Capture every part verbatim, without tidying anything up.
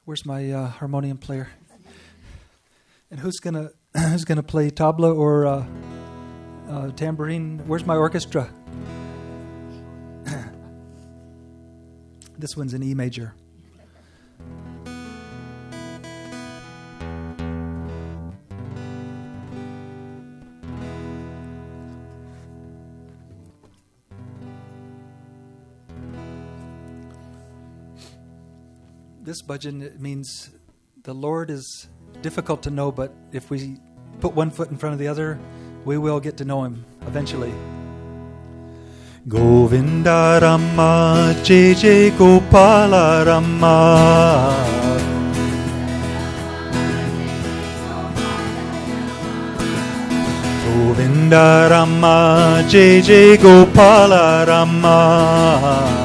Where's my uh, harmonium player? And who's gonna who's gonna play tabla or uh, uh, tambourine? Where's my orchestra? This one's in E major. This bhajan, it means the Lord is difficult to know, but if we put one foot in front of the other, we will get to know Him eventually. Govinda Rama, Jai Jai Gopala Rama. Govinda Rama, Jai Jai Gopala Rama.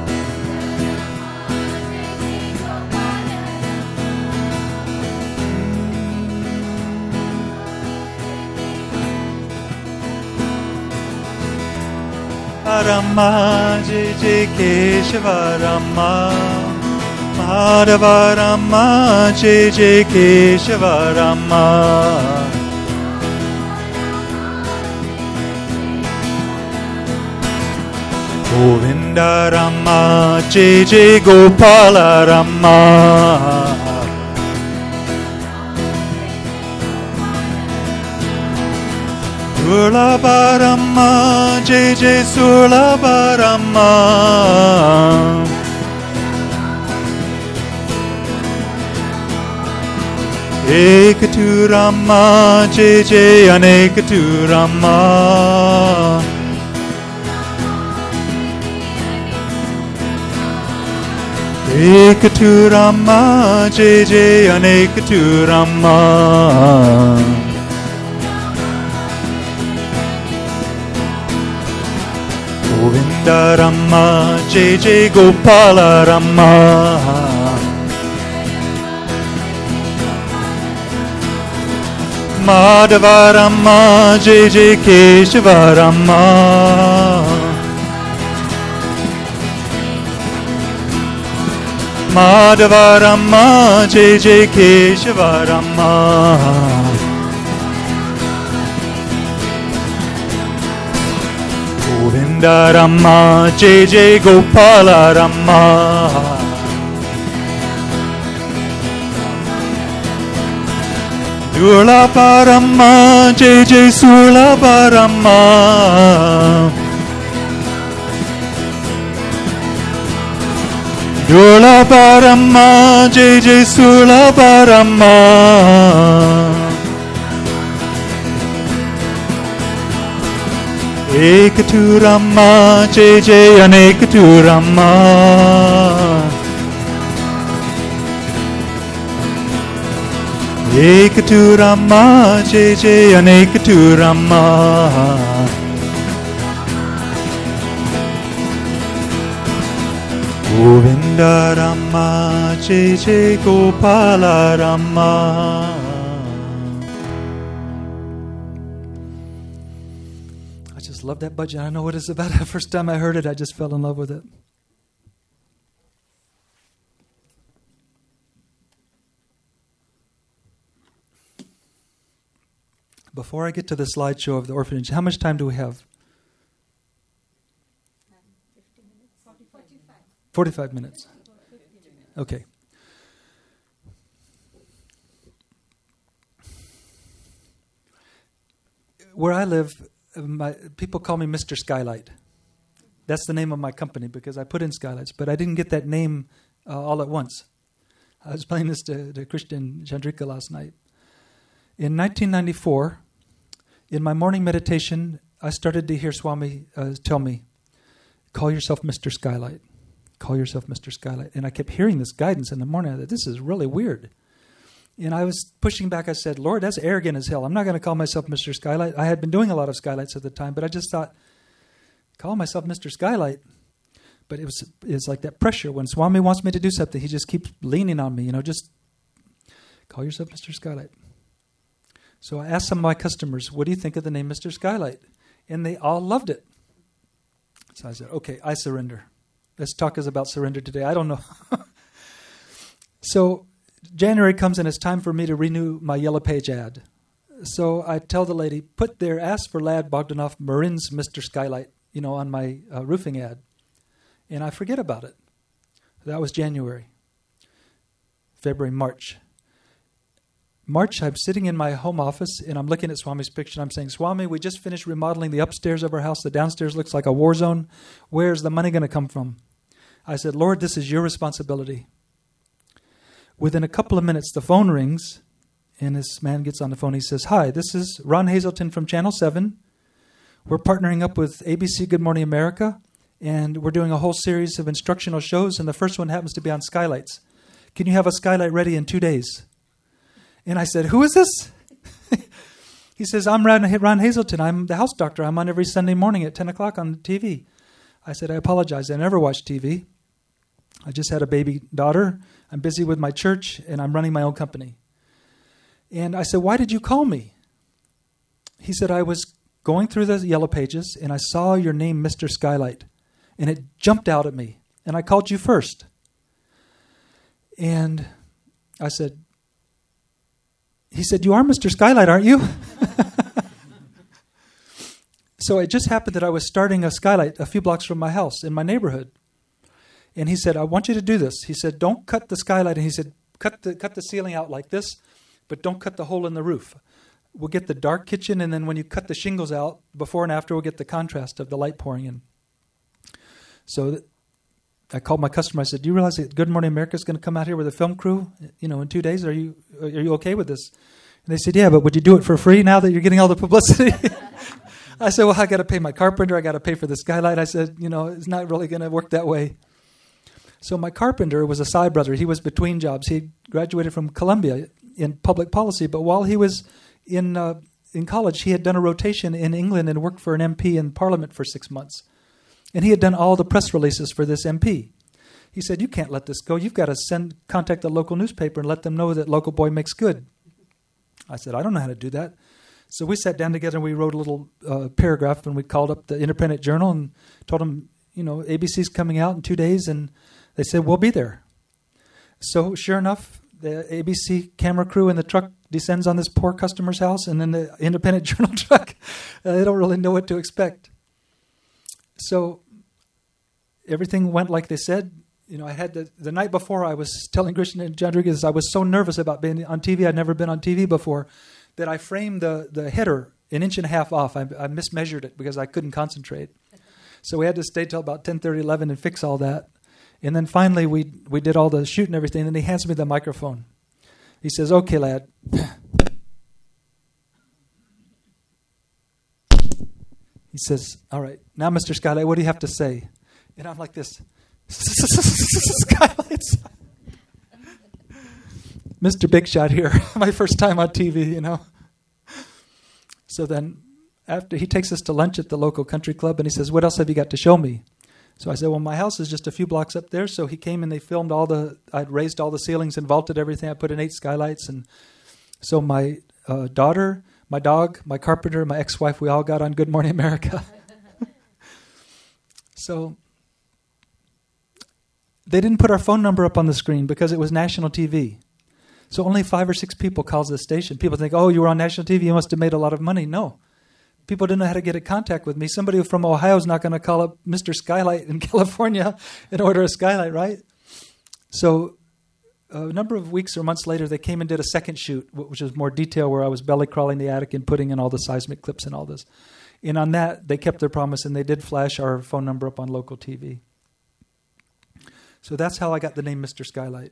Rama, Jai Jai Keshava Rama, Madhava Rama, Jai Jai Keshava Rama. Govinda Rama, Jai Jai Gopala Rama. Surlabha Rama, Jai Jai Surlabha Rama. Ekatu Rama, Jai Jai Anekatu Rama. Ekatu Rama, Jai Jai Anekatu Rama. Govinda Rama, Jai Jai Gopala Rama. Madhava Rama, Jai Jai Keshava Rama. Madhava Rama, Jai Jai Keshava Rama. Govinda Rama, Jai Jai Gopala Rama. Durlabha Rama, Jai Jai Surlabha Rama. Durlabha Rama, Jai Jai Surlabha Rama. Ekatu Rama, Jai Jai Anekatu Rama. Ekatu Rama, Jai Jai Anekatu Rama. Govinda Rama, Jai Jai Gopala Rama. Love that bhajan. I don't know what it's about. The first time I heard it, I just fell in love with it. Before I get to the slideshow of the orphanage, how much time do we have? forty-five. forty-five minutes. Okay. Where I live, My, people call me Mister Skylight. That's the name of my company because I put in skylights, but I didn't get that name uh, all at once. I was playing this to, to Christian Chandrika last night. In nineteen ninety-four, in my morning meditation, I started to hear Swami uh, tell me, call yourself Mister Skylight. Call yourself Mister Skylight. And I kept hearing this guidance in the morning. I thought, this is really weird. And I was pushing back. I said, Lord, that's arrogant as hell. I'm not going to call myself Mister Skylight. I had been doing a lot of skylights at the time, but I just thought, call myself Mister Skylight. But it was it's like that pressure. When Swami wants me to do something, he just keeps leaning on me. You know, just call yourself Mister Skylight. So I asked some of my customers, what do you think of the name Mister Skylight? And they all loved it. So I said, okay, I surrender. Let's talk is about surrender today. I don't know. So January comes and it's time for me to renew my Yellow Page ad. So I tell the lady, put there, ask for Lad Bogdanov Marin's Mister Skylight, you know, on my uh, roofing ad. And I forget about it. That was January. February, March. March, I'm sitting in my home office and I'm looking at Swami's picture and I'm saying, Swami, we just finished remodeling the upstairs of our house. The downstairs looks like a war zone. Where's the money going to come from? I said, Lord, this is your responsibility. Within a couple of minutes, the phone rings and this man gets on the phone. He says, hi, this is Ron Hazelton from Channel seven. We're partnering up with A B C Good Morning America and we're doing a whole series of instructional shows and the first one happens to be on skylights. Can you have a skylight ready in two days? And I said, who is this? He says, I'm Ron, Ron Hazelton. I'm the house doctor. I'm on every Sunday morning at ten o'clock on T V. I said, I apologize. I never watch T V. I just had a baby daughter. I'm busy with my church, and I'm running my own company. And I said, why did you call me? He said, I was going through the Yellow Pages, and I saw your name, Mister Skylight, and it jumped out at me, and I called you first. And I said, he said, you are Mister Skylight, aren't you? So it just happened that I was starting a skylight a few blocks from my house in my neighborhood. And he said, I want you to do this. He said, don't cut the skylight. And he said, cut the cut the ceiling out like this, but don't cut the hole in the roof. We'll get the dark kitchen, and then when you cut the shingles out, before and after, we'll get the contrast of the light pouring in. So th- I called my customer. I said, do you realize that Good Morning America is going to come out here with a film crew, you know, in two days? Are you are you okay with this? And they said, yeah, but would you do it for free now that you're getting all the publicity? I said, well, I got to pay my carpenter. I got to pay for the skylight. I said, you know, it's not really going to work that way. So my carpenter was a Psy brother. He was between jobs. He graduated from Columbia in public policy, but while he was in uh, in college, he had done a rotation in England and worked for an M P in Parliament for six months. And he had done all the press releases for this M P. He said, you can't let this go. You've got to send contact the local newspaper and let them know that Local Boy makes good. I said, I don't know how to do that. So we sat down together and we wrote a little uh, paragraph, and we called up the Independent Journal and told them, you know, A B C's coming out in two days, and they said, we'll be there. So sure enough, the A B C camera crew in the truck descends on this poor customer's house, and then the Independent Journal truck, uh, they don't really know what to expect. So everything went like they said. You know, I had the, the night before, I was telling Christian and Rodriguez I was so nervous about being on T V. I'd never been on T V before, that I framed the, the header an inch and a half off. I, I mismeasured it because I couldn't concentrate. So we had to stay till about ten thirty, eleven and fix all that. And then finally we we did all the shoot and everything. And then he hands me the microphone. He says, okay, lad. He says, all right, now, Mister Skylight, what do you have to say? And I'm like this. Skylights. Mister Big Shot here. My first time on T V, you know. So then after he takes us to lunch at the local country club, and he says, what else have you got to show me? So I said, well, my house is just a few blocks up there. So he came and they filmed all the, I'd raised all the ceilings and vaulted everything. I put in eight skylights. And so my uh, daughter, my dog, my carpenter, my ex-wife, we all got on Good Morning America. So they didn't put our phone number up on the screen because it was national T V. So only five or six people calls the station. People think, oh, you were on national T V, you must have made a lot of money. No. People didn't know how to get in contact with me. Somebody from Ohio is not going to call up Mister Skylight in California and order a skylight, right? So a number of weeks or months later, they came and did a second shoot, which was more detail, where I was belly crawling the attic and putting in all the seismic clips and all this. And on that, they kept their promise, and they did flash our phone number up on local T V. So that's how I got the name Mister Skylight.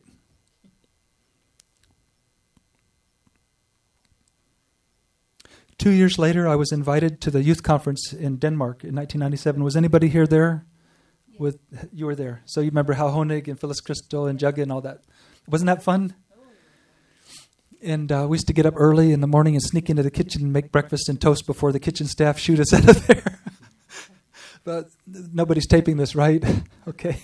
Two years later, I was invited to the youth conference in Denmark in nineteen ninety-seven. Was anybody here there? Yes. With you were there. So you remember Hal Honig and Phyllis Crystal and Jugga and all that. Wasn't that fun? Oh. And uh, we used to get up early in the morning and sneak into the kitchen and make breakfast and toast before the kitchen staff shoot us out of there. But nobody's taping this, right? Okay.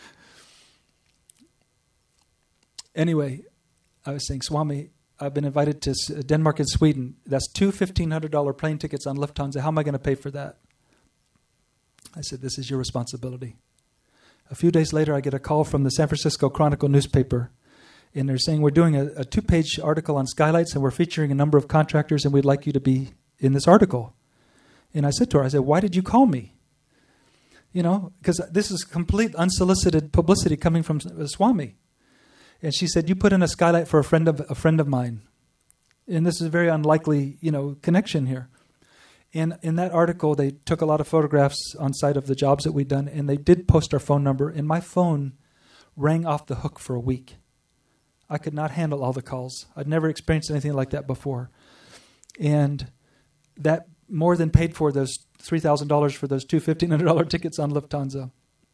Anyway, I was saying, Swami, I've been invited to Denmark and Sweden. That's two fifteen hundred dollars plane tickets on Lufthansa. How am I going to pay for that? I said, this is your responsibility. A few days later, I get a call from the San Francisco Chronicle newspaper. And they're saying, we're doing a, a two-page article on skylights, and we're featuring a number of contractors, and we'd like you to be in this article. And I said to her, I said, why did you call me? You know, because this is complete unsolicited publicity coming from Swami. And she said, you put in a skylight for a friend of a friend of mine. And this is a very unlikely, you know, connection here. And in that article, they took a lot of photographs on site of the jobs that we'd done, and they did post our phone number, and my phone rang off the hook for a week. I could not handle all the calls. I'd never experienced anything like that before. And that more than paid for those three thousand dollars for those two fifteen hundred dollars tickets on Lufthansa.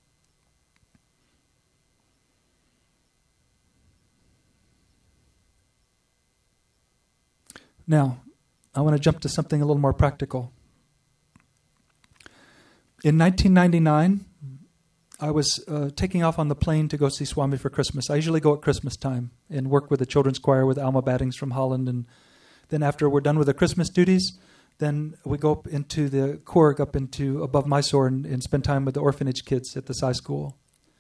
Now, I want to jump to something a little more practical. In nineteen ninety-nine, I was uh, taking off on the plane to go see Swami for Christmas. I usually go at Christmas time and work with the children's choir with Alma Battings from Holland. And then after we're done with the Christmas duties, then we go up into the Korg, up into above Mysore, and, and spend time with the orphanage kids at the Sai school.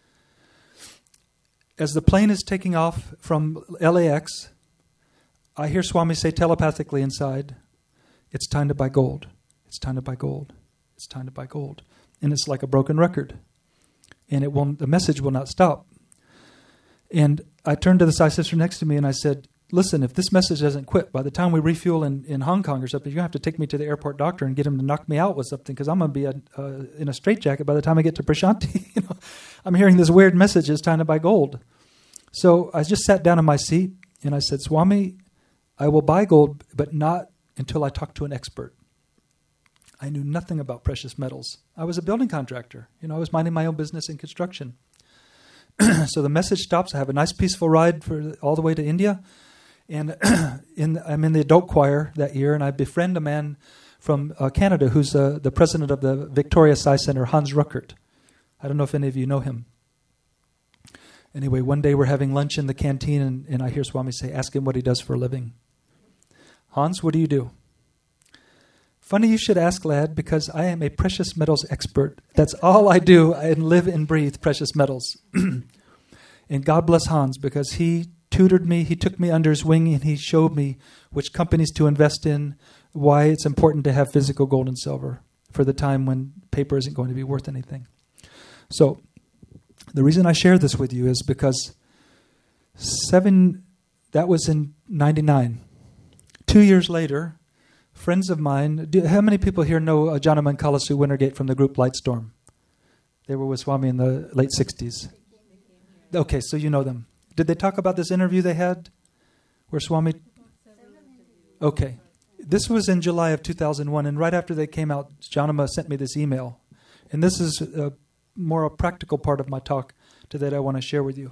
As the plane is taking off from L A X, I hear Swami say telepathically inside, it's time to buy gold. It's time to buy gold. It's time to buy gold. And it's like a broken record. And it will, the message will not stop. And I turned to the Sai sister next to me and I said, listen, if this message doesn't quit, by the time we refuel in, in Hong Kong or something, you're going to have to take me to the airport doctor and get him to knock me out with something, because I'm going to be a, uh, in a straitjacket by the time I get to Prashanti. you know, I'm hearing this weird message, it's time to buy gold. So I just sat down in my seat and I said, Swami, I will buy gold, but not until I talk to an expert. I knew nothing about precious metals. I was a building contractor. You know, I was minding my own business in construction. So the message stops. I have a nice peaceful ride for all the way to India. And in, I'm in the adult choir that year, and I befriend a man from uh, Canada who's uh, the president of the Victoria Sai Center, Hans Ruckert. I don't know if any of you know him. Anyway, one day we're having lunch in the canteen, and, and I hear Swami say, ask him what he does for a living. Hans, what do you do? Funny you should ask, lad, because I am a precious metals expert. That's all I do. I live and breathe precious metals. And God bless Hans, because he tutored me, he took me under his wing, and he showed me which companies to invest in, why it's important to have physical gold and silver for the time when paper isn't going to be worth anything. So the reason I share this with you is because seven, that was in ninety-nine. Two years later, friends of mine, do, how many people here know uh, Janaman Kalasu Wintergate from the group Lightstorm? They were with Swami in the late sixties. Okay, so you know them. Did they talk about this interview they had where Swami... Okay. This was in July of two thousand one, and right after they came out, Janama sent me this email. And this is uh, more a practical part of my talk today that I want to share with you.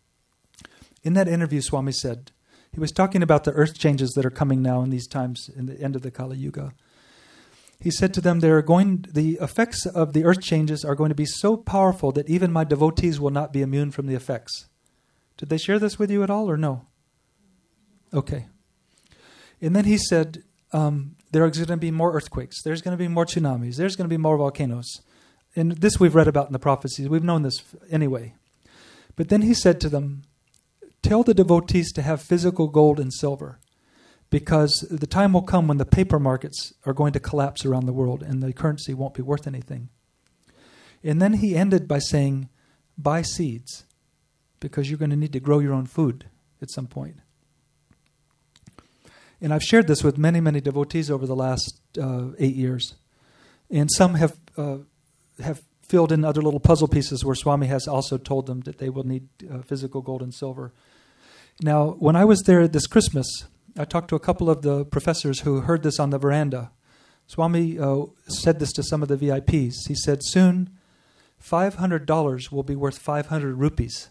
In that interview, Swami said, he was talking about the earth changes that are coming now in these times, in the end of the Kali Yuga. He said to them, "There are going, the effects of the earth changes are going to be so powerful that even my devotees will not be immune from the effects." Did they share this with you at all or no? Okay. And then he said, um, there are going to be more earthquakes. There's going to be more tsunamis. There's going to be more volcanoes. And this we've read about in the prophecies. We've known this anyway. But then he said to them, tell the devotees to have physical gold and silver, because the time will come when the paper markets are going to collapse around the world and the currency won't be worth anything. And then he ended by saying, buy seeds, because you're going to need to grow your own food at some point. And I've shared this with many, many devotees over the last uh, eight years. And some have uh, have filled in other little puzzle pieces where Swami has also told them that they will need uh, physical gold and silver. Now, when I was there this Christmas, I talked to a couple of the professors who heard this on the veranda. Swami uh, said this to some of the V I Ps. He said, soon, five hundred dollars will be worth five hundred rupees.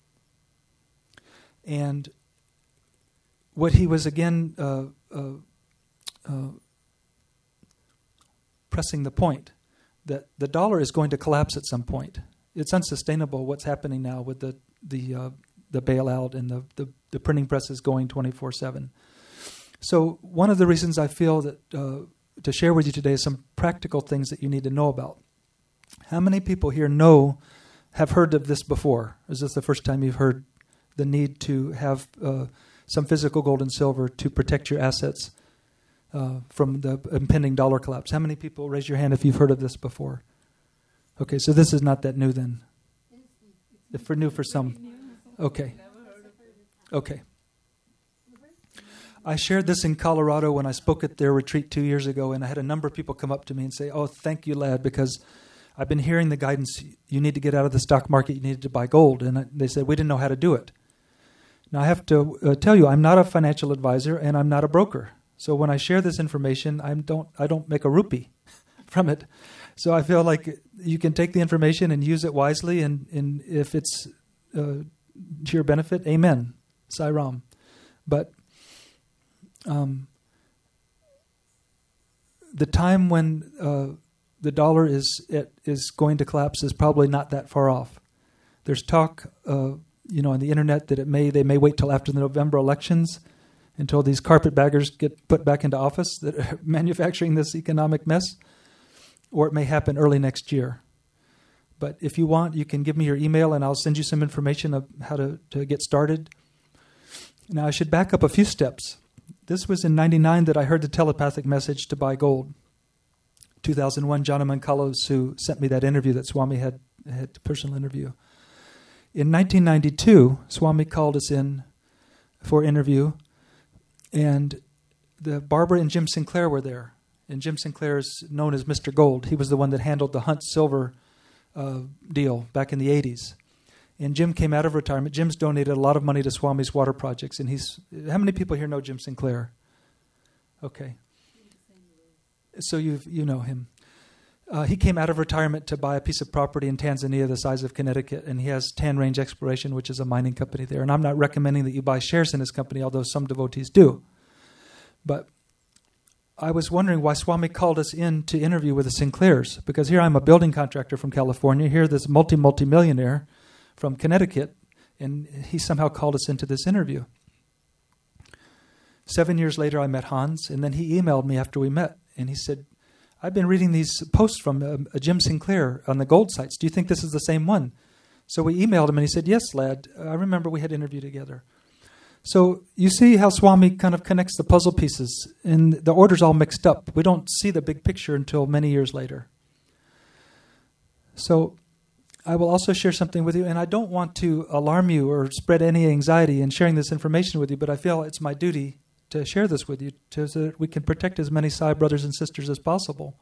And what he was again uh, uh, uh, pressing the point, that the dollar is going to collapse at some point. It's unsustainable what's happening now with the the uh, the bailout and the, the, the printing presses going twenty-four seven. So one of the reasons I feel that uh, to share with you today is some practical things that you need to know about. How many people here know, have heard of this before? Is this the first time you've heard the need to have uh, some physical gold and silver to protect your assets uh, from the impending dollar collapse. How many people, raise your hand if you've heard of this before? Okay, so this is not that new then. If for new for some. Okay. Okay. I shared this in Colorado when I spoke at their retreat two years ago, and I had a number of people come up to me and say, oh, thank you, lad, because I've been hearing the guidance, you need to get out of the stock market, you need to buy gold. And I, they said, we didn't know how to do it. Now, I have to uh, tell you, I'm not a financial advisor, and I'm not a broker. So when I share this information, I don't I don't make a rupee from it. So I feel like you can take the information and use it wisely, and, and if it's uh, to your benefit, amen, Sai Ram. But um, the time when uh, the dollar is it is going to collapse is probably not that far off. There's talk, uh, you know, on the internet that it may they may wait till after the November elections, until these carpetbaggers get put back into office that are manufacturing this economic mess, or it may happen early next year. But if you want, you can give me your email and I'll send you some information of how to, to get started. Now, I should back up a few steps. This was in ninety-nine that I heard the telepathic message to buy gold. two thousand one, John Mankalos, who sent me that interview that Swami had, had a personal interview. In nineteen ninety-two, Swami called us in for interview, and the Barbara and Jim Sinclair were there. And Jim Sinclair is known as Mister Gold. He was the one that handled the Hunt Silver uh, deal back in the eighties. And Jim came out of retirement. Jim's donated a lot of money to Swami's water projects. And he's, how many people here know Jim Sinclair? Okay. So you you know him. Uh, he came out of retirement to buy a piece of property in Tanzania the size of Connecticut, and he has Tan Range Exploration, which is a mining company there. And I'm not recommending that you buy shares in his company, although some devotees do. But I was wondering why Swami called us in to interview with the Sinclairs, because here I'm a building contractor from California, here this multi, multi-millionaire from Connecticut, and he somehow called us into this interview. Seven years later, I met Hans, and then he emailed me after we met, and he said, I've been reading these posts from uh, uh, Jim Sinclair on the gold sites. Do you think this is the same one? So we emailed him, and he said, yes, lad. I remember we had interviewed together. So you see how Swami kind of connects the puzzle pieces, and the order's all mixed up. We don't see the big picture until many years later. So I will also share something with you, and I don't want to alarm you or spread any anxiety in sharing this information with you, but I feel it's my duty to share this with you to, so that we can protect as many Sai brothers and sisters as possible.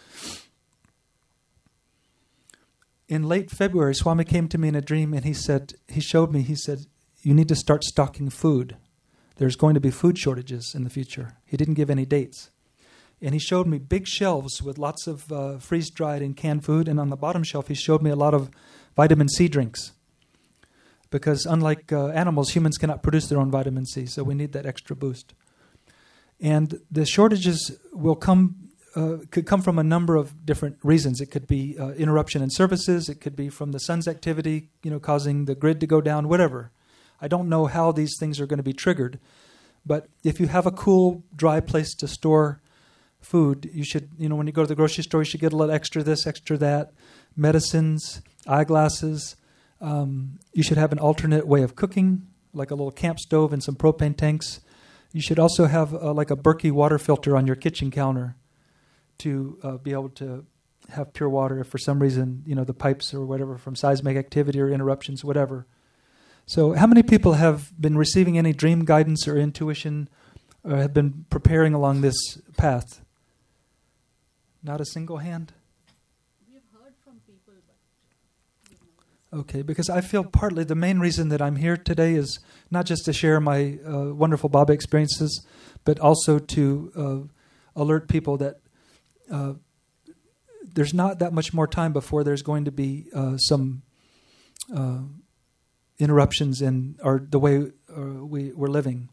In late February, Swami came to me in a dream, and he said, he showed me, he said, you need to start stocking food. There's going to be food shortages in the future. He didn't give any dates. And he showed me big shelves with lots of uh, freeze-dried and canned food, and on the bottom shelf he showed me a lot of vitamin C drinks. Because unlike uh, animals, humans cannot produce their own vitamin C, so we need that extra boost. And the shortages will come, uh, could come from a number of different reasons. It could be uh, interruption in services. It could be from the sun's activity, you know, causing the grid to go down, whatever. I don't know how these things are going to be triggered. But if you have a cool, dry place to store food, you should, you know, when you go to the grocery store, you should get a little extra this, extra that, medicines, eyeglasses. Um, you should have an alternate way of cooking, like a little camp stove and some propane tanks. You should also have uh, like a Berkey water filter on your kitchen counter to uh, be able to have pure water if for some reason, you know, the pipes or whatever from seismic activity or interruptions, whatever. So how many people have been receiving any dream guidance or intuition or have been preparing along this path? Not a single hand? We have heard from people, but... Okay, because I feel partly the main reason that I'm here today is not just to share my uh, wonderful Baba experiences, but also to uh, alert people that uh, there's not that much more time before there's going to be uh, some uh, interruptions in our, the way uh, we, we're living.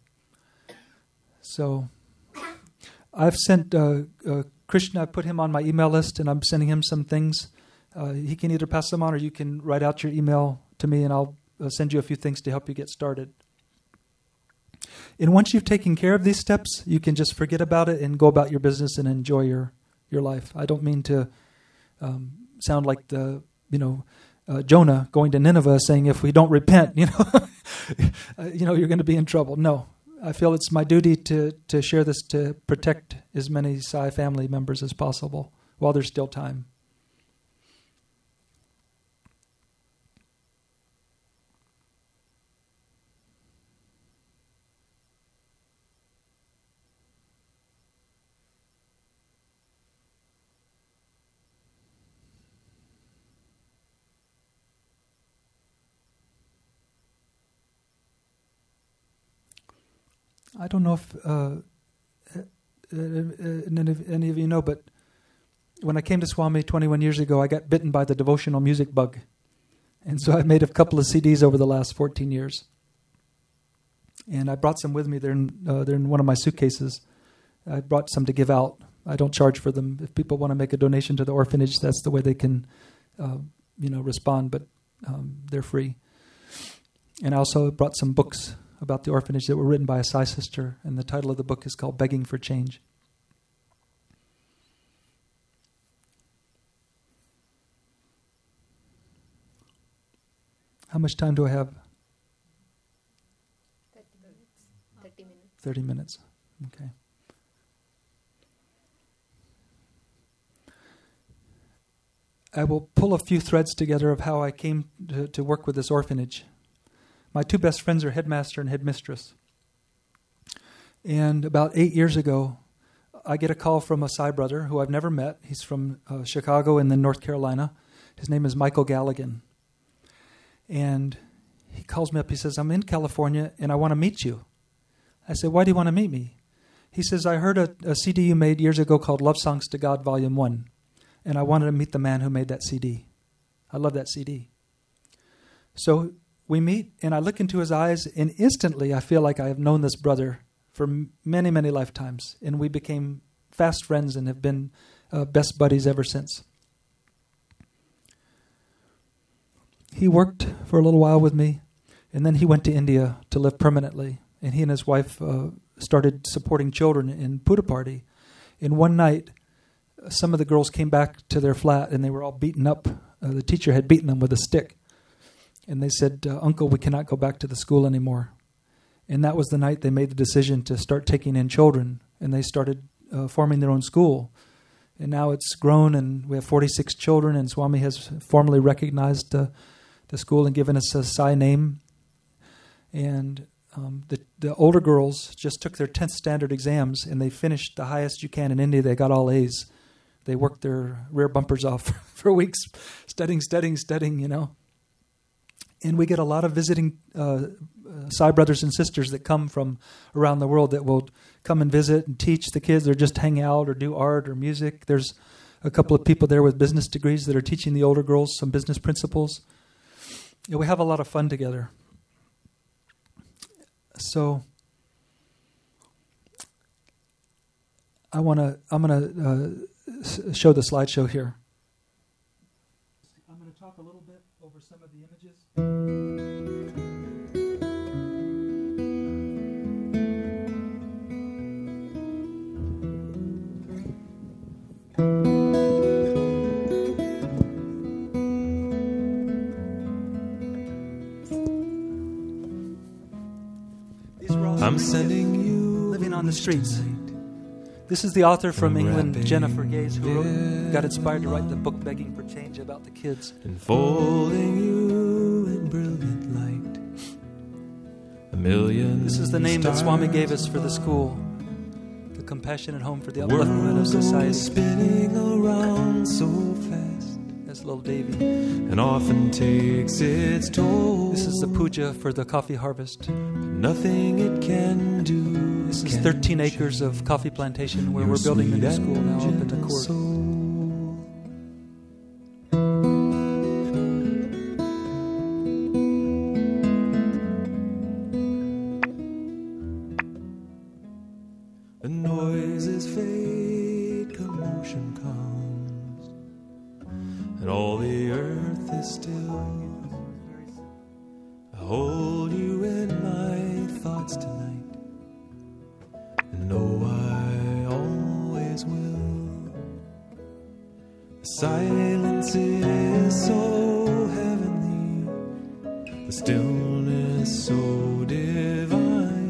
So I've sent uh, uh, Krishna, I put him on my email list, and I'm sending him some things. Uh, he can either pass them on or you can write out your email to me, and I'll uh, send you a few things to help you get started. And once you've taken care of these steps, you can just forget about it and go about your business and enjoy your, your life. I don't mean to um, sound like the, you know, uh, Jonah going to Nineveh saying, if we don't repent, you know, uh, you know, you're going to be in trouble. No, I feel it's my duty to, to share this to protect as many Psi family members as possible while there's still time. I don't know if uh, uh, any, of, any of you know, but when I came to Swami twenty-one years ago, I got bitten by the devotional music bug. And so I made a couple of C Ds over the last fourteen years. And I brought some with me. They're in, uh, they're in one of my suitcases. I brought some to give out. I don't charge for them. If people want to make a donation to the orphanage, that's the way they can uh, you know, respond, but um, they're free. And I also brought some books about the orphanage that were written by a Psi sister, and the title of the book is called Begging for Change. How much time do I have? thirty minutes. thirty minutes. thirty minutes. Okay. I will pull a few threads together of how I came to, to work with this orphanage. My two best friends are headmaster and headmistress. And about eight years ago, I get a call from a Psi brother who I've never met. He's from uh, Chicago and then North Carolina. His name is Michael Galligan. And he calls me up. He says, I'm in California and I want to meet you. I said, why do you want to meet me? He says, I heard a, a C D you made years ago called Love Songs to God, Volume one. And I wanted to meet the man who made that C D. I love that C D. So we meet, and I look into his eyes, and instantly I feel like I have known this brother for m- many, many lifetimes. And we became fast friends and have been uh, best buddies ever since. He worked for a little while with me, and then he went to India to live permanently. And he and his wife uh, started supporting children in Puttaparthi. And one night, some of the girls came back to their flat, and they were all beaten up. Uh, the teacher had beaten them with a stick. And they said, uh, Uncle, we cannot go back to the school anymore. And that was the night they made the decision to start taking in children. And they started uh, forming their own school. And now it's grown, and we have forty-six children, and Swami has formally recognized uh, the school and given us a Psi name. And um, the, the older girls just took their tenth standard exams, and they finished the highest you can in India. They got all A's. They worked their rear bumpers off for weeks, studying, studying, studying, you know. And we get a lot of visiting uh, uh, Psi brothers and sisters that come from around the world that will come and visit and teach the kids or just hang out or do art or music. There's a couple of people there with business degrees that are teaching the older girls some business principles. Yeah, we have a lot of fun together. So I want to. I'm going to uh, s- show the slideshow here. I'm going to talk a little bit over some of the images. These were all I'm sending you living on the streets. This is the author from England, Jennifer Gaze, who wrote, got inspired to write the book Begging for Change about the kids. Enfolding you in brilliant light. A million This is the name that Swami gave us for the school, the Compassionate Home for the Upliftment of Society. Spinning around so fast. That's little Davy. And often takes its toll. This is the puja for the coffee harvest. Nothing it can do. This is thirteen acres of coffee plantation where we're building the new school now up in the court. The noises fade, commotion comes, and all the earth is still. I hold you in my thoughts tonight, and know I always will. The silence is so heavenly. the stillness so divine.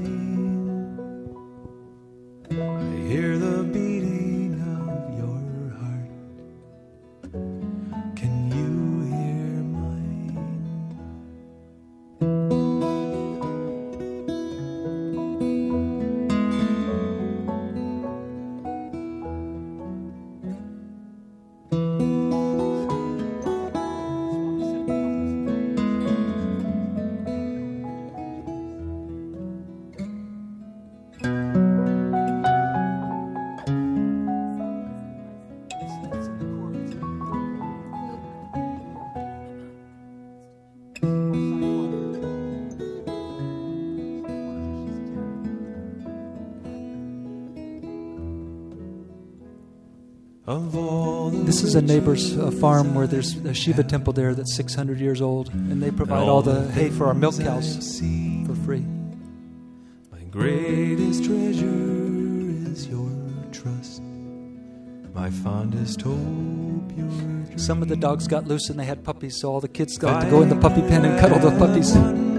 I hear the beating of your heart. Can you hear mine? This is a neighbor's uh, farm where there's a Shiva temple there that's six hundred years old, and they provide all the hay for our milk cows for free. My greatest treasure is your trust. My fondest hope, your dream. Some of the dogs got loose and they had puppies, so all the kids got to go in the puppy pen and cuddle the puppies.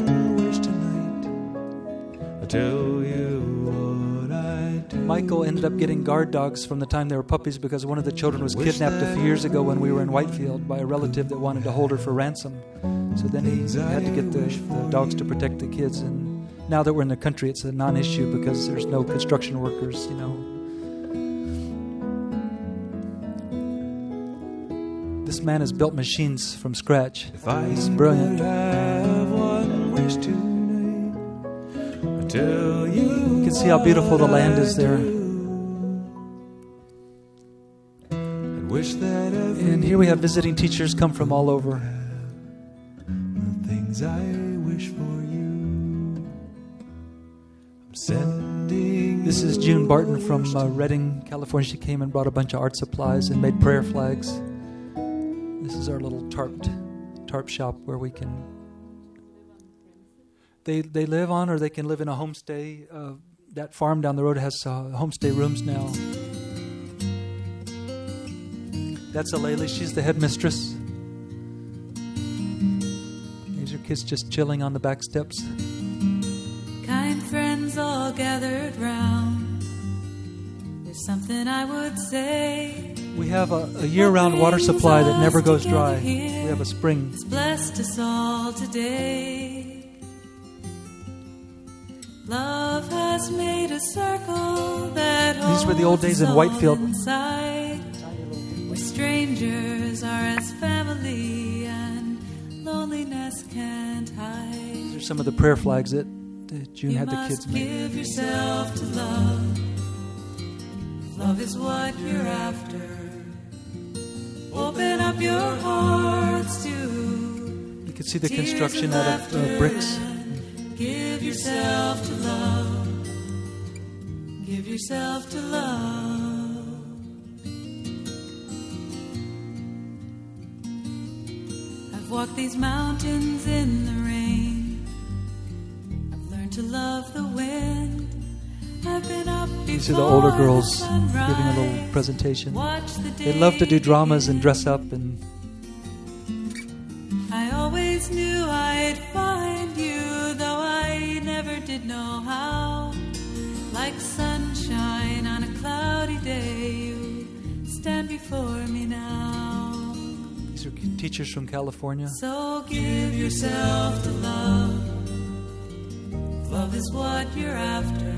I tell you what I do. Michael ended up getting guard dogs from the time they were puppies because one of the children was kidnapped a few years ago when we were in Whitefield by a relative that wanted to hold her for ransom. So then he had to get the, the dogs to protect the kids. And now that we're in the country, it's a non-issue because there's no construction workers, you know. This man has built machines from scratch. He's brilliant. You can see how beautiful the land is there. And here we have visiting teachers come from all over. The things I wish for you. I'm sending. This is June Barton from uh, Redding, California. She came and brought a bunch of art supplies and made prayer flags. This is our little tarp tarp shop where we can. They they live on, or they can live in a homestay. Uh, that farm down the road has uh, homestay rooms now. That's Aleli. She's the headmistress. These are kids just chilling on the back steps. Kind friends all gathered round. There's something I would say. We have a, a year-round water supply that never goes dry. We have a spring. It's blessed us all today. Love has made a circle that These were the old days in Whitefield. Inside, where strangers are as family and loneliness can't hide. These are some of the prayer flags that, that June you had the kids must make. Give yourself to love. Love is what you're after. Open up your hearts to. You can see the construction out of uh, bricks. Give yourself to love. Give yourself to love. I've walked these mountains in the rain. I've learned to love the wind. I've been up before. These are the older girls giving a little presentation. They love to do dramas and dress up, and I always knew I'd find you, though I never did know how. Like sunshine on a cloudy day, you stand before me now. These are teachers from California. So give yourself to love. Love is what you're after.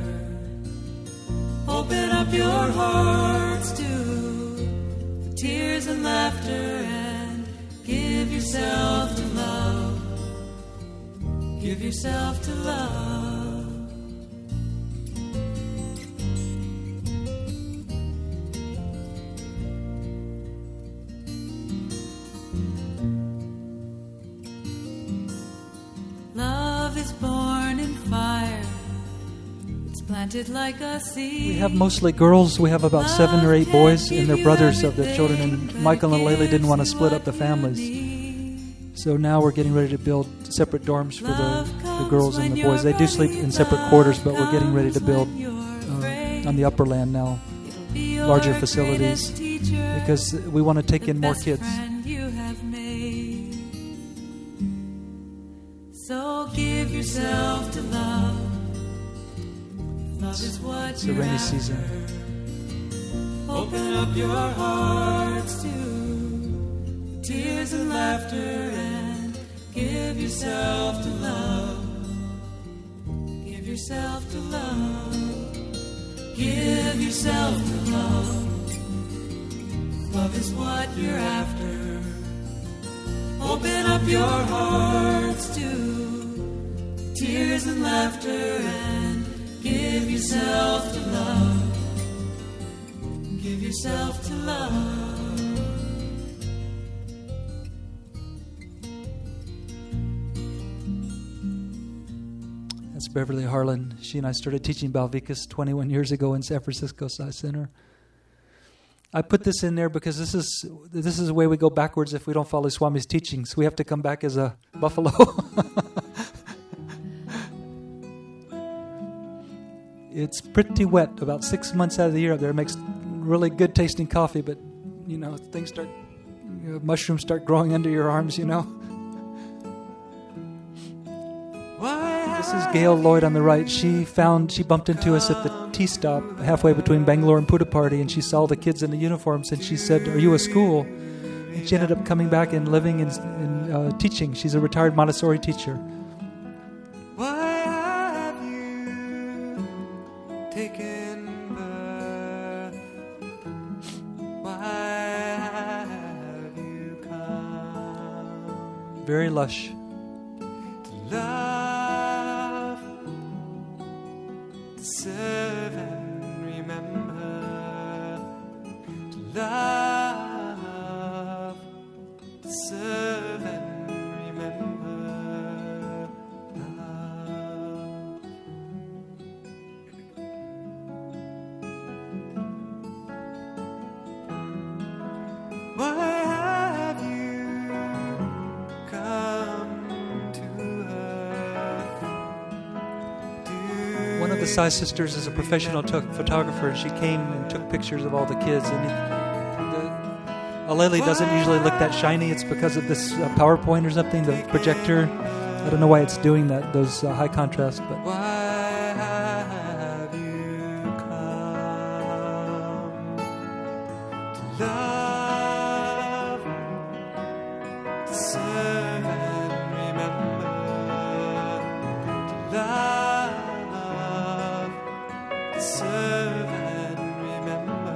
Open up your hearts to the tears and laughter, and give yourself to love. Give yourself to love. Love is born in fire. Planted like a seed. We have mostly girls. We have about seven or eight boys and their brothers of the children. And Michael and Layla didn't want to split up the families. So now we're getting ready to build separate dorms for the, the girls and the boys. They do sleep in separate quarters, but we're getting ready to build uh, on the upper land now larger facilities because we want to take in more kids. So yourself to love. Love is what It's a you're rainy after. season. Open up your hearts to tears and laughter and give yourself to love. Give yourself to love. Give yourself to love. Love is what you're after. Open up your hearts to tears and laughter and give yourself to love. Give yourself to love. That's Beverly Harlan. She and I started teaching Balvikas twenty-one years ago in San Francisco Psi Center. I put this in there because this is this is the way we go backwards if we don't follow Swami's teachings. We have to come back as a buffalo. It's pretty wet about six months out of the year up there. It makes really good tasting coffee, but, you know, things start, you know, mushrooms start growing under your arms, you know. This is Gail Lloyd on the right. She found, she bumped into us at the tea stop halfway between Bangalore and Puttaparthi, and she saw the kids in the uniforms, and she said, "Are you a school?" And she ended up coming back and living and, and uh, teaching. She's a retired Montessori teacher. Why have you taken birth? Why have you come Very lush. to love, to serve and remember, to love, to serve and remember, love. Why have you come to earth? Do One of the Sai sisters is a professional to- photographer, and she came and took pictures of all the kids. And it, the, Aleli doesn't usually look that shiny. It's because of this uh, PowerPoint or something, the projector. I don't know why it's doing that, those uh, high contrast, but Why have you come to love, to serve and remember, to love, to serve and remember.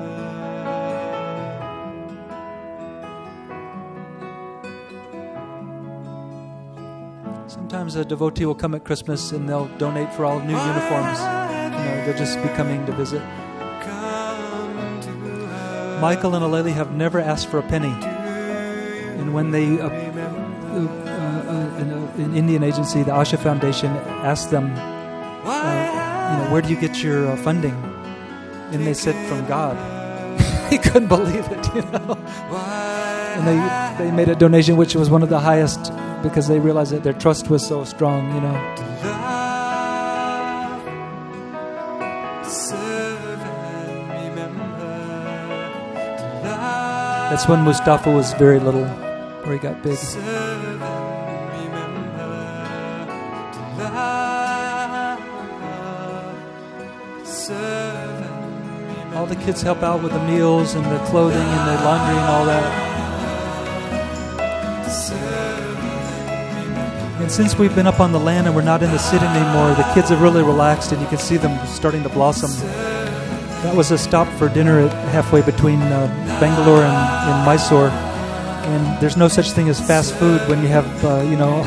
sometimes a devotee will come at Christmas and they'll donate for all new uniforms. You know, they'll just be coming to visit. Come to earth. Michael and Aleli have never asked for a penny. And when they, uh, uh, uh, in, a, an Indian agency, the Asha Foundation, asked them, uh, you know, where do you get your uh, funding? And they said, from God. He couldn't believe it, you know. And they, they made a donation which was one of the highest because they realized that their trust was so strong, you know. Love, to serve and remember, to love, That's when Mustafa was very little, where he got big. serve and remember, to love, to serve and remember. All the kids help out with the meals and the clothing and the laundry and all that. And since we've been up on the land and we're not in the city anymore, the kids have really relaxed and you can see them starting to blossom. That was a stop for dinner at halfway between uh, Bangalore and, and Mysore. And there's no such thing as fast food when you have, uh, you know...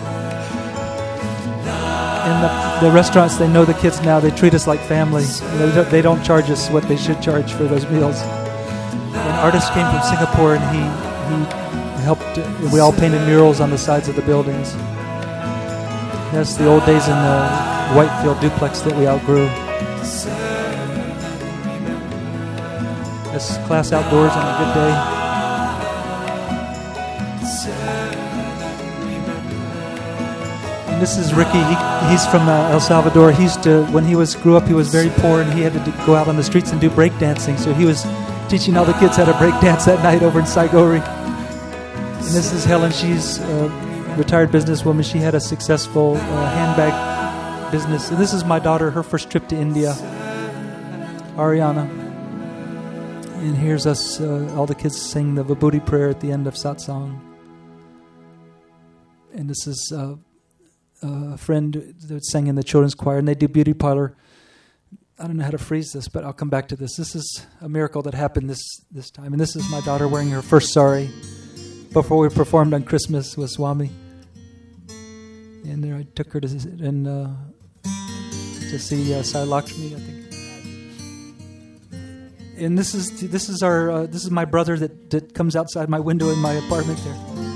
And the, the restaurants, they know the kids now. They treat us like family. They don't, they don't charge us what they should charge for those meals. An artist came from Singapore and he, he helped... We all painted murals on the sides of the buildings. That's the old days in the Whitefield duplex that we outgrew. That's class outdoors on a good day. And this is Ricky. He, he's from uh, El Salvador. He used to, when he was grew up, he was very poor and he had to do, go out on the streets and do breakdancing. So he was teaching all the kids how to breakdance that night over in Saigori. And this is Helen. She's uh, retired businesswoman. She had a successful uh, handbag business. And this is my daughter, her first trip to India, Ariana. And here's us, uh, all the kids sing the Vibhuti prayer at the end of satsang. And this is uh, a friend that sang in the children's choir, and they do beauty parlor. I don't know how to phrase this, but I'll come back to this. This is a miracle that happened this, this time. And this is my daughter wearing her first sari before we performed on Christmas with Swami. And there I took her to and uh, to see uh, Sai Lakshmi, I think. And this is this is our uh, this is my brother that, that comes outside my window in my apartment there.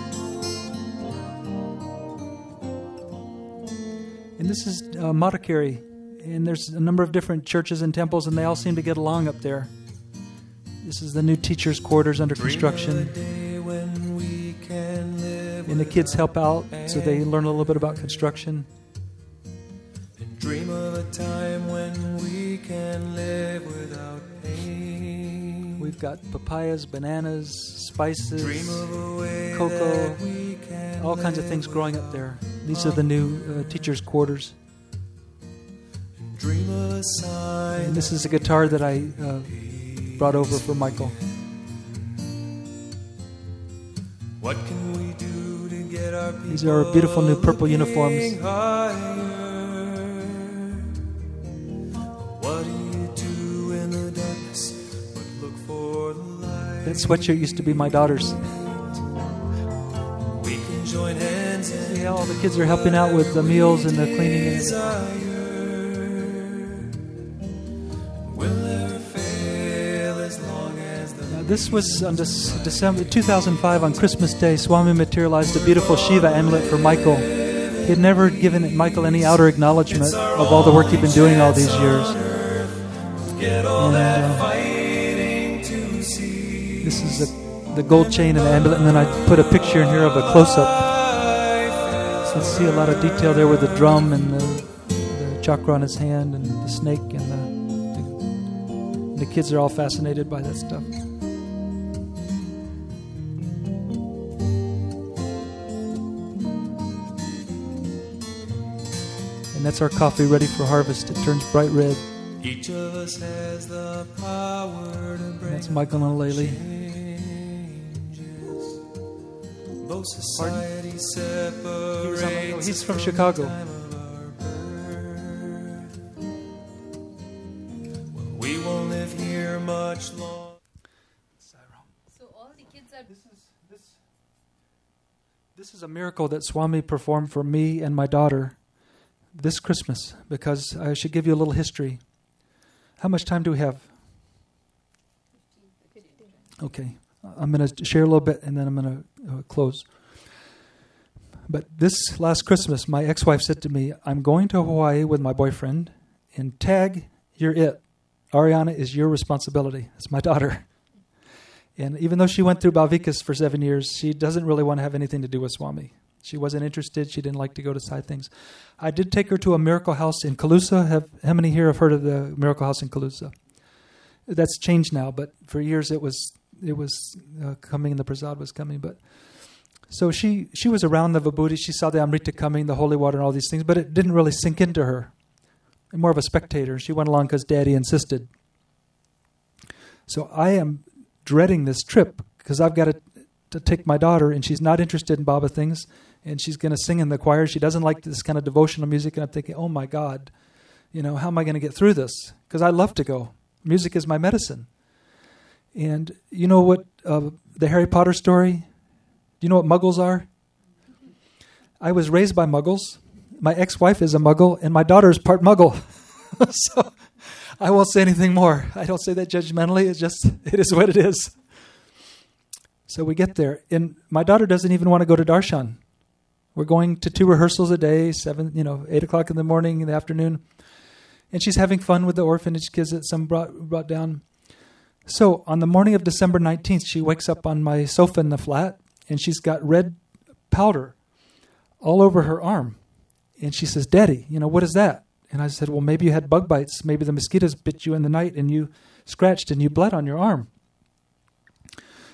And this is uh, Madhukari. And there's a number of different churches and temples, and they all seem to get along up there. This is the new teachers' quarters under construction. And the kids help out, so they learn a little bit about construction. And dream of a time when we can live without pain. We've got papayas, bananas, spices, Dream of a way cocoa, that we can all kinds of things growing up there. These are the new uh, teachers' quarters. Dream of a sign. And this is a guitar that I uh, brought over for Michael. What can we do to get our people These are our beautiful new purple uniforms. higher? What do you do in the darkness but look for the light? That sweatshirt used to be my daughter's. We can join hands and Yeah, all the kids are helping out with the meals and the cleaning. And desire will never fail as long as the Uh, this was on Dec- December two thousand five on Christmas Day. Swami materialized a beautiful Shiva amulet for Michael. He had never given Michael any outer acknowledgement of all the work he'd been doing all these years. get all And, that uh, fighting to see. This is the, the gold chain and the amulet, and then I put a picture in here of a close-up. So you see a lot of detail there with the drum and the, the chakra on his hand and the snake, and the, the, the kids are all fascinated by that stuff. And that's our coffee ready for harvest. It turns bright red. Each of us has the power to And bring that's Michael and Laylee. changes. Though society He was on my- separates he's us from the Chicago. time of our birth. Well, we won't live here much longer. So all the kids are This is this. This is a miracle that Swami performed for me and my daughter this Christmas, because I should give you a little history. How much time do we have? Okay, I'm going to share a little bit and then I'm going to uh, close. But this last Christmas, my ex-wife said to me, "I'm going to Hawaii with my boyfriend, and Tag, you're it. Ariana is your responsibility." It's my daughter. And even though she went through Bhavikas for seven years, she doesn't really want to have anything to do with Swami. She wasn't interested. She didn't like to go to side things. I did take her to a miracle house in Calusa. Have, how many here have heard of the miracle house in Calusa? That's changed now, but for years it was it was uh, coming, and the prasad was coming. But so she she was around the Vibhuti. She saw the Amrita coming, the holy water, and all these things, but it didn't really sink into her. More of a spectator. She went along because Daddy insisted. So I am dreading this trip because I've got to, to take my daughter, and she's not interested in Baba things, and she's going to sing in the choir. She doesn't like this kind of devotional music, and I'm thinking, oh my God, you know, how am I going to get through this? Because I love to go. Music is my medicine. And you know what, uh, the Harry Potter story? Do you know what Muggles are? I was raised by Muggles. My ex-wife is a Muggle, and my daughter is part Muggle. So I won't say anything more. I don't say that judgmentally. It's just, it is what it is. So we get there, and my daughter doesn't even want to go to Darshan. We're going to two rehearsals a day, seven, you know, eight o'clock in the morning, in the afternoon, and she's having fun with the orphanage kids that some brought brought down. So on the morning of December nineteenth, she wakes up on my sofa in the flat, and she's got red powder all over her arm, and she says, "Daddy, you know, what is that?" And I said, "Well, maybe you had bug bites. Maybe the mosquitoes bit you in the night, and you scratched and you bled on your arm."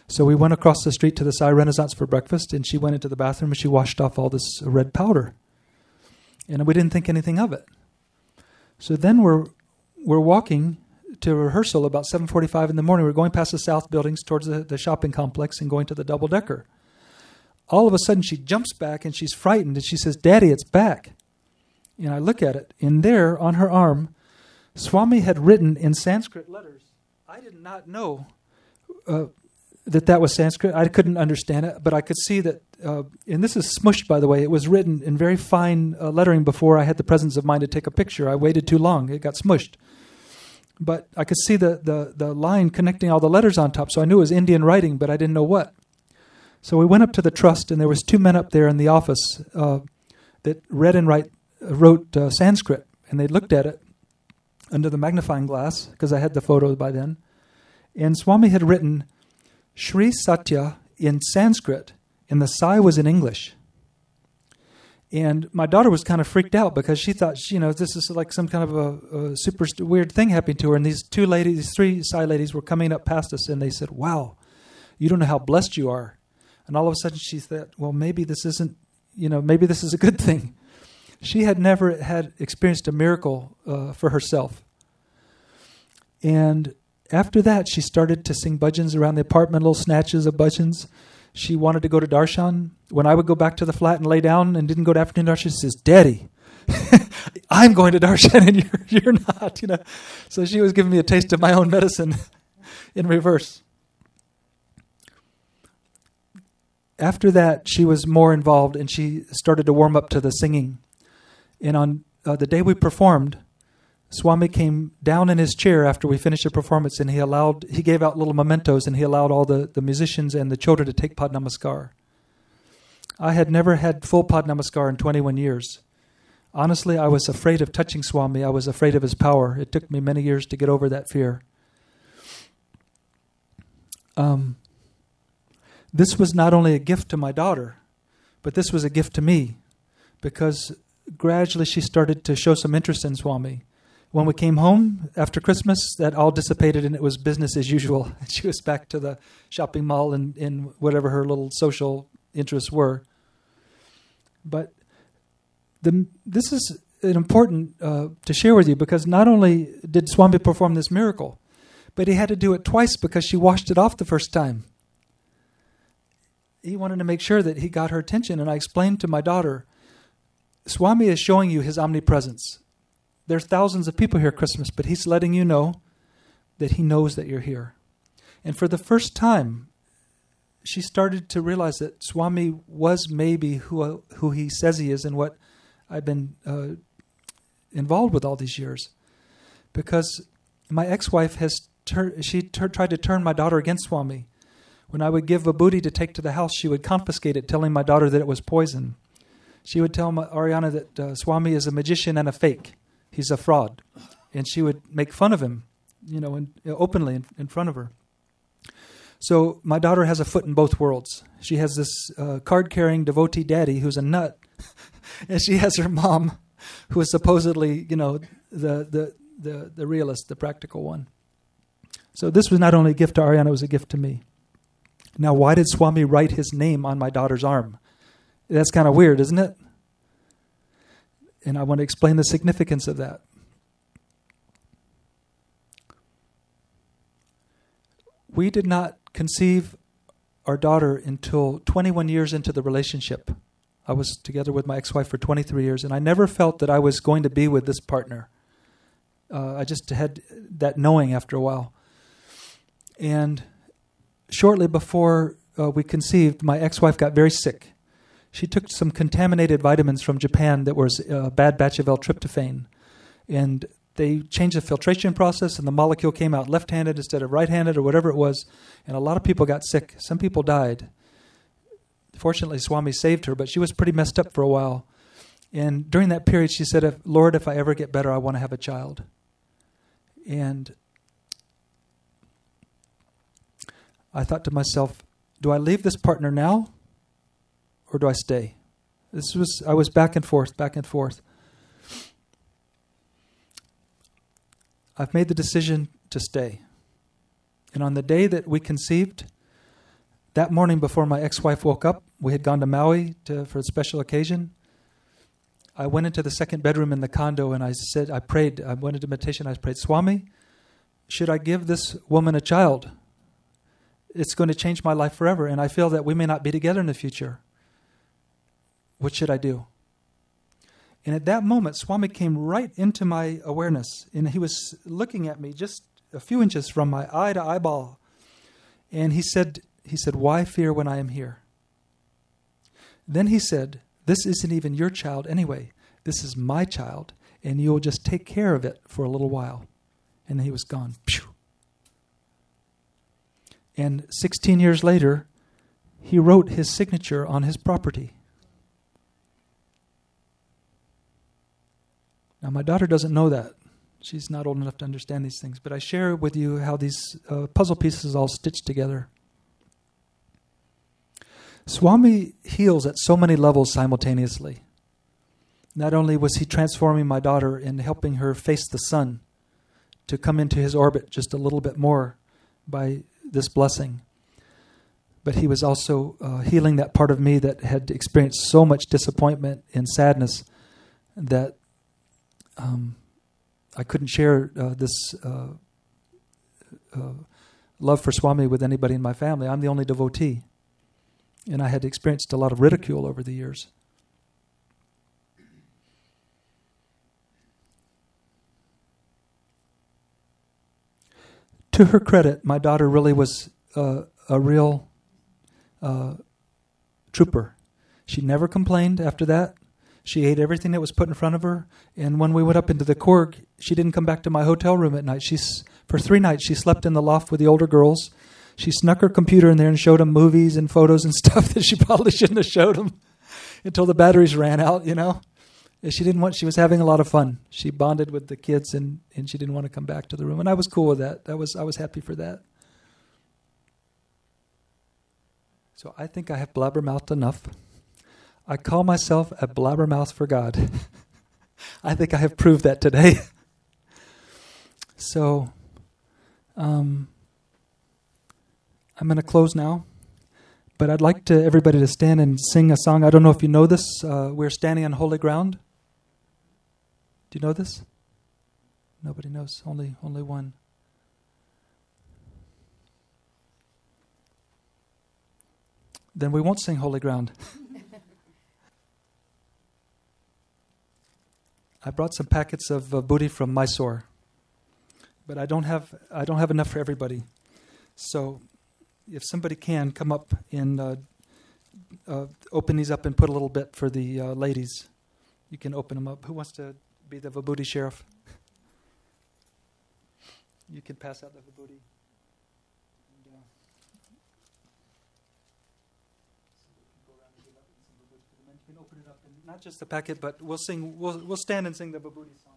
So we went across the street to the Sai Renaissance for breakfast, and she went into the bathroom and she washed off all this red powder. And we didn't think anything of it. So then we're we're walking to rehearsal about seven forty-five in the morning. We're going past the south buildings towards the, the shopping complex and going to the double-decker. All of a sudden she jumps back and she's frightened and she says, "Daddy, it's back." And I look at it, and there on her arm, Swami had written in Sanskrit letters. I did not know uh, that that was Sanskrit. I couldn't understand it, but I could see that, uh, and this is smushed, by the way. It was written in very fine uh, lettering before I had the presence of mind to take a picture. I waited too long. It got smushed. But I could see the, the, the line connecting all the letters on top, so I knew it was Indian writing, but I didn't know what. So we went up to the trust, and there was two men up there in the office uh, that read and write, uh, wrote uh, Sanskrit, and they looked at it under the magnifying glass, because I had the photo by then. And Swami had written Sri Satya in Sanskrit, and the Sai was in English. And my daughter was kind of freaked out because she thought, you know, this is like some kind of a, a super st- weird thing happening to her. And these two ladies, these three Sai ladies were coming up past us, and they said, "Wow, you don't know how blessed you are." And all of a sudden she thought, well, maybe this isn't, you know, maybe this is a good thing. She had never had experienced a miracle uh, for herself. And after that, she started to sing bhajans around the apartment, little snatches of bhajans. She wanted to go to darshan. When I would go back to the flat and lay down and didn't go to afternoon darshan, she says, "Daddy, I'm going to darshan and you're, you're not." You know, so she was giving me a taste of my own medicine in reverse. After that, she was more involved, and she started to warm up to the singing. And on uh, the day we performed, Swami came down in his chair after we finished the performance, and he allowed he gave out little mementos, and he allowed all the, the musicians and the children to take Pad Namaskar. I had never had full Pad Namaskar in twenty-one years. Honestly, I was afraid of touching Swami. I was afraid of his power. It took me many years to get over that fear. Um, this was not only a gift to my daughter, but this was a gift to me, because gradually she started to show some interest in Swami. When we came home after Christmas, that all dissipated and it was business as usual. She was back to the shopping mall and in whatever her little social interests were. But the, this is an important uh, to share with you, because not only did Swami perform this miracle, but he had to do it twice because she washed it off the first time. He wanted to make sure that he got her attention, and I explained to my daughter, Swami is showing you his omnipresence. There's thousands of people here at Christmas, but he's letting you know that he knows that you're here. And for the first time, she started to realize that Swami was maybe who who he says he is, and what I've been uh, involved with all these years. Because my ex-wife has tur- she tur- tried to turn my daughter against Swami. When I would give vibhuti to take to the house, she would confiscate it, telling my daughter that it was poison. She would tell my, Ariana that uh, Swami is a magician and a fake. He's a fraud. And she would make fun of him, you know, in, openly in, in front of her. So my daughter has a foot in both worlds. She has this uh, card-carrying devotee daddy who's a nut, and she has her mom, who is supposedly, you know, the, the, the, the realist, the practical one. So this was not only a gift to Ariana, it was a gift to me. Now, why did Swami write his name on my daughter's arm? That's kind of weird, isn't it? And I want to explain the significance of that. We did not conceive our daughter until twenty-one years into the relationship. I was together with my ex-wife for twenty-three years, and I never felt that I was going to be with this partner. Uh, I just had that knowing after a while. And shortly before uh, we conceived, my ex-wife got very sick. She took some contaminated vitamins from Japan that was a bad batch of L-tryptophan. And they changed the filtration process, and the molecule came out left-handed instead of right-handed or whatever it was. And a lot of people got sick. Some people died. Fortunately, Swami saved her, but she was pretty messed up for a while. And during that period, she said, "If, Lord, if I ever get better, I want to have a child." And I thought to myself, do I leave this partner now, or do I stay? This was I was back and forth, back and forth. I've made the decision to stay. And on the day that we conceived, that morning before my ex-wife woke up, we had gone to Maui to, for a special occasion. I went into the second bedroom in the condo and I said, I prayed, I went into meditation, I prayed, Swami, should I give this woman a child? It's going to change my life forever, and I feel that we may not be together in the future. What should I do? And at that moment, Swami came right into my awareness, and he was looking at me just a few inches from my eye to eyeball. And he said, he said, why fear when I am here? Then he said, this isn't even your child anyway. This is my child, and you'll just take care of it for a little while. And then he was gone. Pew. And sixteen years later, he wrote his signature on his property. Now, my daughter doesn't know that. She's not old enough to understand these things. But I share with you how these uh, puzzle pieces all stitched together. Swami heals at so many levels simultaneously. Not only was he transforming my daughter and helping her face the sun to come into his orbit just a little bit more by this blessing, but he was also uh, healing that part of me that had experienced so much disappointment and sadness that um, I couldn't share uh, this uh, uh, love for Swami with anybody in my family. I'm the only devotee. And I had experienced a lot of ridicule over the years. To her credit, my daughter really was uh, a real uh, trooper. She never complained after that. She ate everything that was put in front of her. And when we went up into the Korg, she didn't come back to my hotel room at night. She's, for three nights, she slept in the loft with the older girls. She snuck her computer in there and showed them movies and photos and stuff that she probably shouldn't have showed them until the batteries ran out, you know. She didn't want. She was having a lot of fun. She bonded with the kids, and, and she didn't want to come back to the room. And I was cool with that. That was I was happy for that. So I think I have blabbermouthed enough. I call myself a blabbermouth for God. I think I have proved that today. So, um, I'm going to close now. But I'd like to everybody to stand and sing a song. I don't know if you know this. Uh, we're standing on holy ground. Do you know this? Nobody knows. Only, only one. Then we won't sing Holy Ground. I brought some packets of uh, booty from Mysore, but I don't have I don't have enough for everybody. So, if somebody can come up and uh, uh, open these up and put a little bit for the uh, ladies, you can open them up. Who wants to be the Vibhuti sheriff? You can pass out the Vibhuti. And, uh, you can open it up, and not just the packet, but we'll sing. We'll we'll stand and sing the Vibhuti song.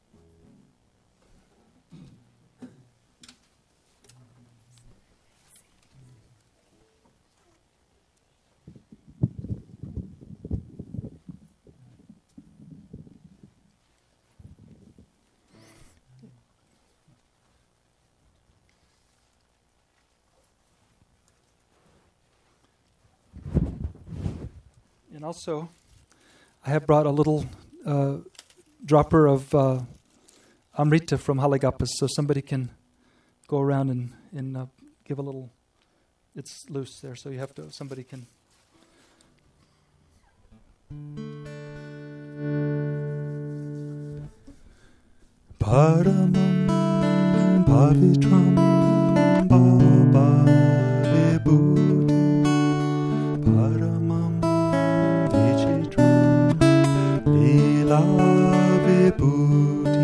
And also, I have brought a little uh, dropper of uh, Amrita from Haligapas, so somebody can go around and, and uh, give a little. It's loose there, so you have to. Somebody can. Paramam Pavitram Baba Vibhuti Paramam Vichitram Lila Vibhuti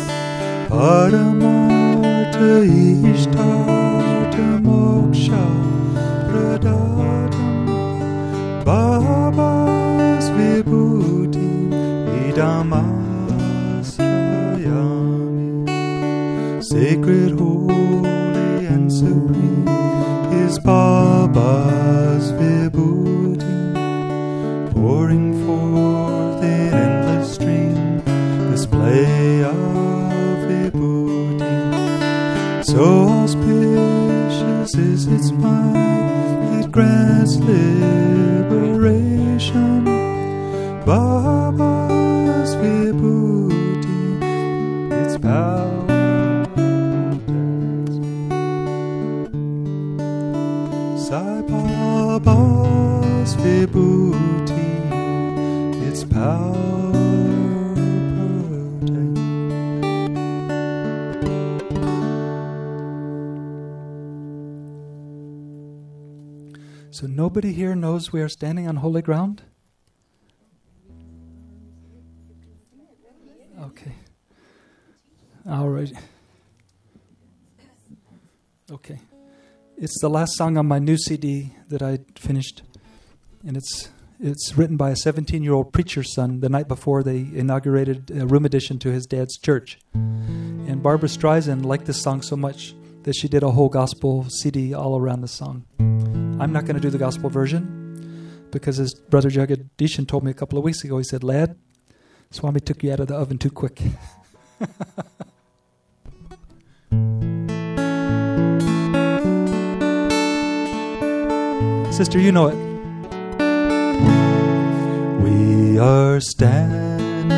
Paramartha Ishtartha Moksha Pradatam Baba's Vibhuti Idamasrayami. Sacred, holy, and supreme is Baba's Vibhuti, pouring forth in endless stream, display of Vibhuti. So auspicious is its might, it Vibhuti, its power potent. So nobody here knows we are standing on holy ground? Okay. All right. Okay. It's the last song on my new C D that I finished. And it's it's written by a seventeen-year-old preacher's son the night before they inaugurated a room addition to his dad's church. And Barbara Streisand liked this song so much that she did a whole gospel C D all around the song. I'm not going to do the gospel version because as Brother Jagadishan told me a couple of weeks ago, he said, "Lad, Swami took you out of the oven too quick." Sister, you know it. We are standing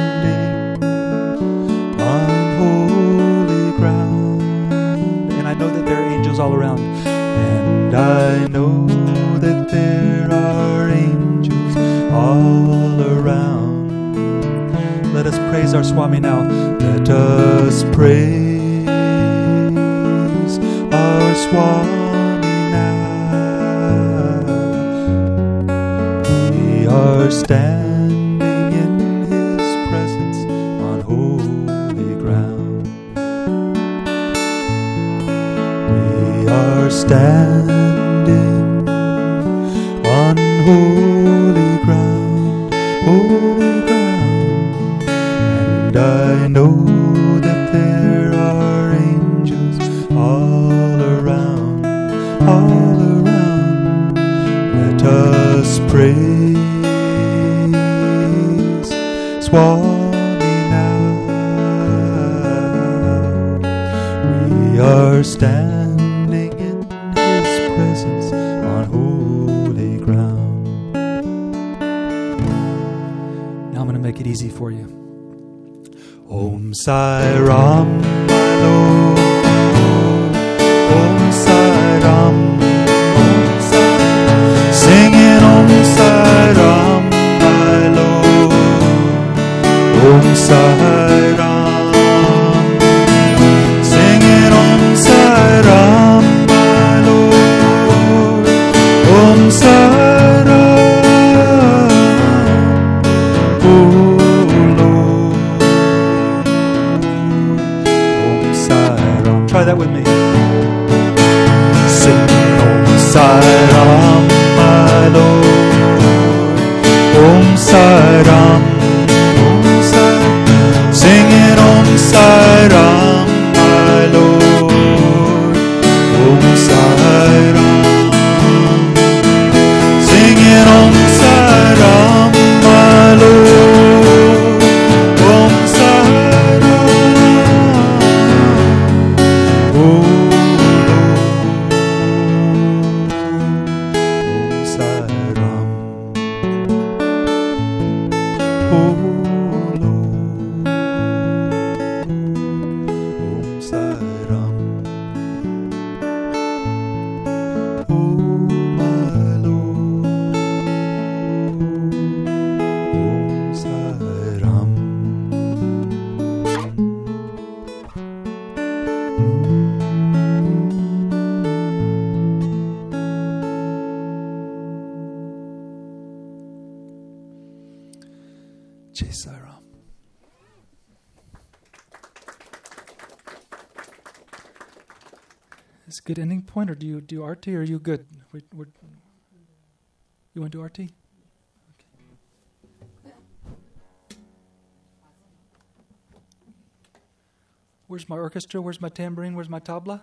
on holy ground, and I know that there are angels all around, and I know that there are angels all around. Let us praise our Swami now. Let us praise our Swami now. We are standing in His presence on holy ground. We are standing on holy ground, holy ground. And I know that there are angels all around, all around. Let us praise Swami now. We are standing in His presence on holy ground. Now I'm going to make it easy for you. Om Sai Ram, my Lord. Om Sai Ram, Om Sai. Singing Om Sai Ram, my Lord. Om Sai Ram, singing Om Sai Ram, my Lord. Om Sai Ram, oh Lord. Om Sai Ram. Try that with me. Sing Om Sai Ram, my Lord. Om Sai Ram. Singing Om Sai Ram, my Lord. Om Sai Ram. Singing Om Sai Ram, my Lord. Om Sai Ram, oh Jai Sai Ram. Is it a good ending point, or do you do arti, or are you good? We're, we're, you want to do arti? Okay. Where's my orchestra? Where's my tambourine? Where's my tabla?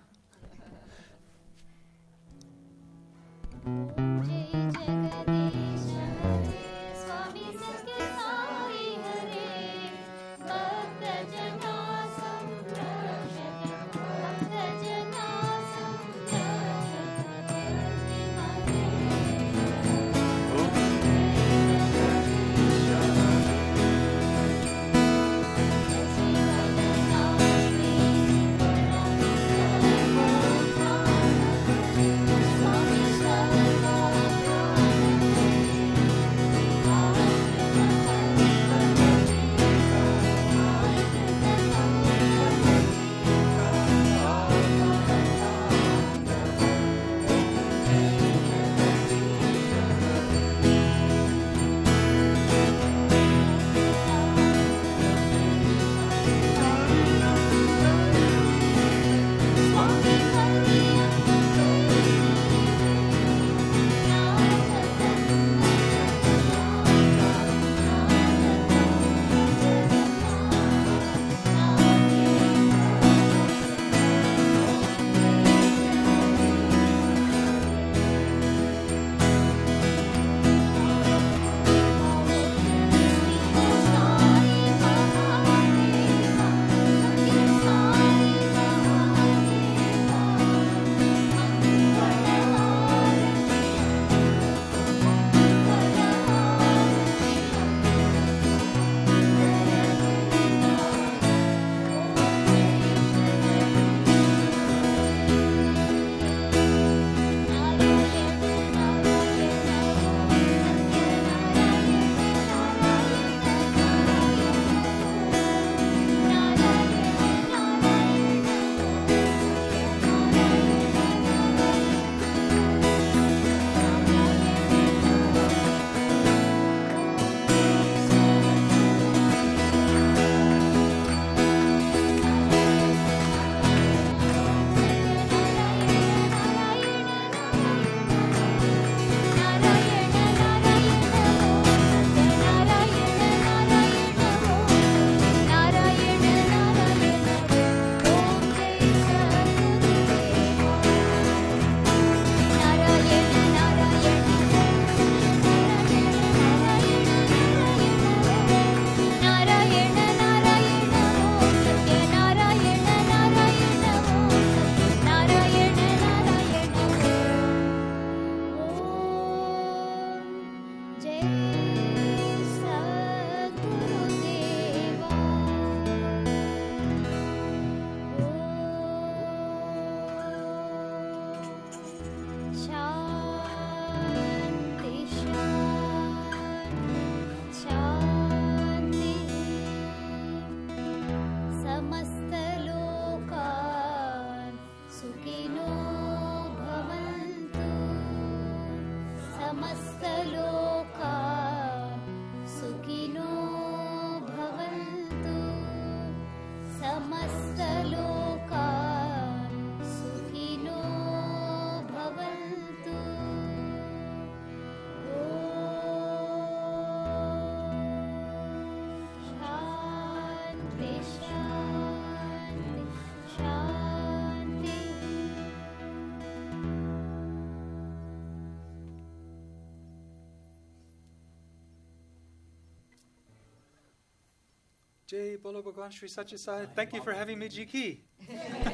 Jai Bolo Bhagwan Shri Satyasai. Thank you for having me, Ji Ki.